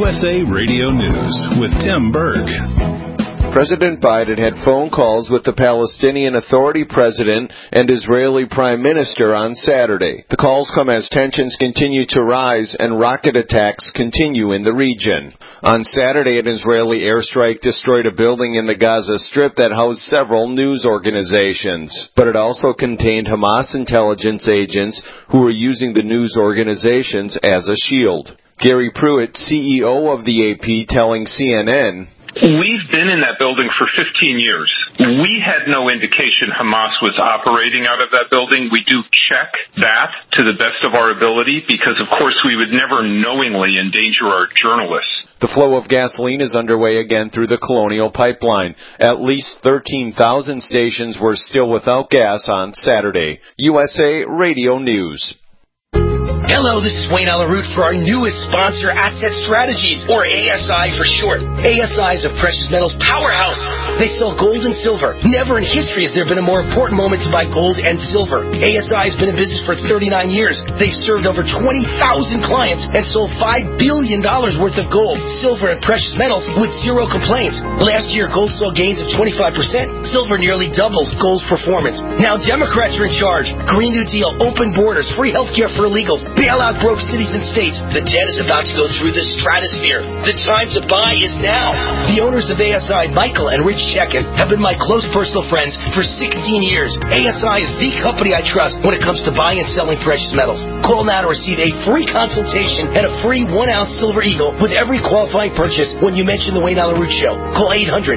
USA Radio News with Tim Berg. President Biden had phone calls with the Palestinian Authority president and Israeli prime minister on Saturday. The calls come as tensions continue to rise and rocket attacks continue in the region. On Saturday, an Israeli airstrike destroyed a building in the Gaza Strip that housed several news organizations. But it also contained Hamas intelligence agents who were using the news organizations as a shield. Gary Pruitt, CEO of the AP, telling CNN, "We've been in that building for 15 years. We had no indication Hamas was operating out of that building. We do check that to the best of our ability because, of course, we would never knowingly endanger our journalists." The flow of gasoline is underway again through the Colonial Pipeline. At least 13,000 stations were still without gas on Saturday. USA Radio News. Hello, this is Wayne Alaroot for our newest sponsor, Asset Strategies, or ASI for short. ASI is a precious metals powerhouse. They sell gold and silver. Never in history has there been a more important moment to buy gold and silver. ASI has been in business for 39 years. They've served over 20,000 clients and sold $5 billion worth of gold, silver, and precious metals with zero complaints. Last year, gold saw gains of 25%. Silver nearly doubled gold's performance. Now Democrats are in charge. Green New Deal, open borders, free health care for illegals, bailout broke cities and states. The debt is about to go through the stratosphere. The time to buy is now. The owners of ASI, Michael and Rich Chekin, have been my close personal friends for 16 years. ASI is the company I trust when it comes to buying and selling precious metals. Call now to receive a free consultation and a free 1-ounce silver eagle with every qualifying purchase when you mention the Wayne Alaroot Show. Call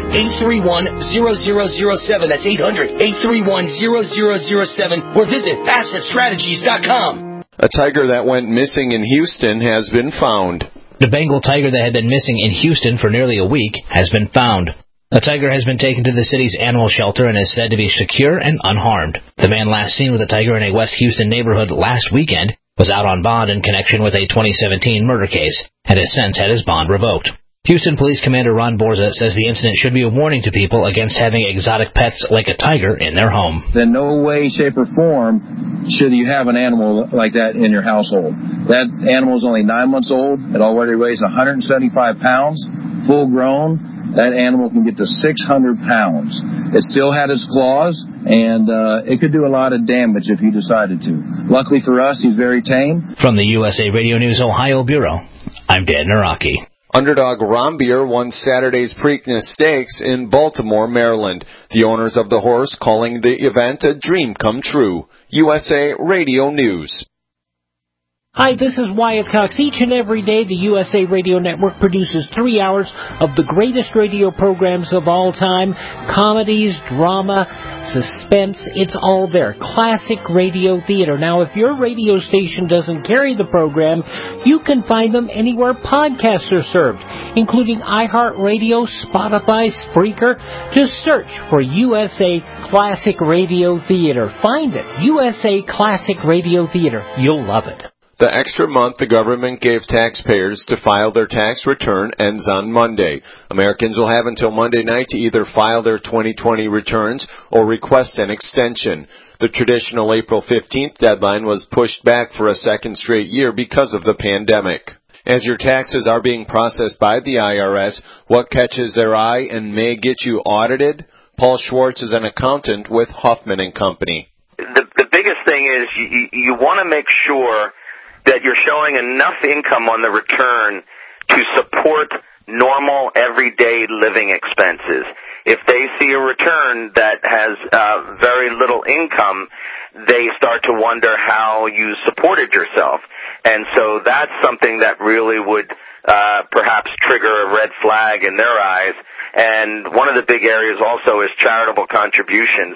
800-831-0007. That's 800-831-0007 or visit AssetStrategies.com. A tiger that went missing in Houston has been found. The Bengal tiger that had been missing in Houston for nearly a week has been found. The tiger has been taken to the city's animal shelter and is said to be secure and unharmed. The man last seen with the tiger in a West Houston neighborhood last weekend was out on bond in connection with a 2017 murder case and has since had his bond revoked. Houston Police Commander Ron Borza says the incident should be a warning to people against having exotic pets like a tiger in their home. In no way, shape, or form should you have an animal like that in your household. That animal is only 9 months old. It already weighs 175 pounds, full grown. That animal can get to 600 pounds. It still had its claws, and it could do a lot of damage if he decided to. Luckily for us, he's very tame. From the USA Radio News Ohio Bureau, I'm Dan Naraki. Underdog Rombier won Saturday's Preakness Stakes in Baltimore, Maryland. The owners of the horse calling the event a dream come true. USA Radio News. Hi, this is Wyatt Cox. Each and every day, the USA Radio Network produces 3 hours of the greatest radio programs of all time. Comedies, drama, suspense, it's all there. Classic radio theater. Now, if your radio station doesn't carry the program, you can find them anywhere podcasts are served, including iHeartRadio, Spotify, Spreaker. Just search for USA Classic Radio Theater. Find it. USA Classic Radio Theater. You'll love it. The extra month the government gave taxpayers to file their tax return ends on Monday. Americans will have until Monday night to either file their 2020 returns or request an extension. The traditional April 15th deadline was pushed back for a second straight year because of the pandemic. As your taxes are being processed by the IRS, what catches their eye and may get you audited? Paul Schwartz is an accountant with Huffman & Company. The biggest thing is you want to make sure that you're showing enough income on the return to support normal, everyday living expenses. If they see a return that has very little income, they start to wonder how you supported yourself. And so that's something that really would perhaps trigger a red flag in their eyes. And one of the big areas also is charitable contributions.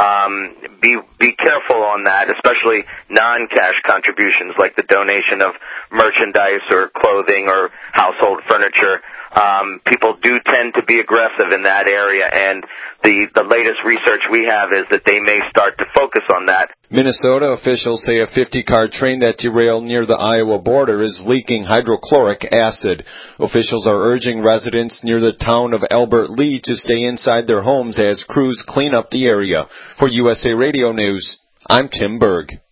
Be careful on that, especially non-cash contributions like the donation of merchandise or clothing or household furniture. People do tend to be aggressive in that area, and the latest research we have is that they may start to focus on that. Minnesota officials say a 50-car train that derailed near the Iowa border is leaking hydrochloric acid. Officials are urging residents near the town of Albert Lea to stay inside their homes as crews clean up the area. For USA Radio News, I'm Tim Berg.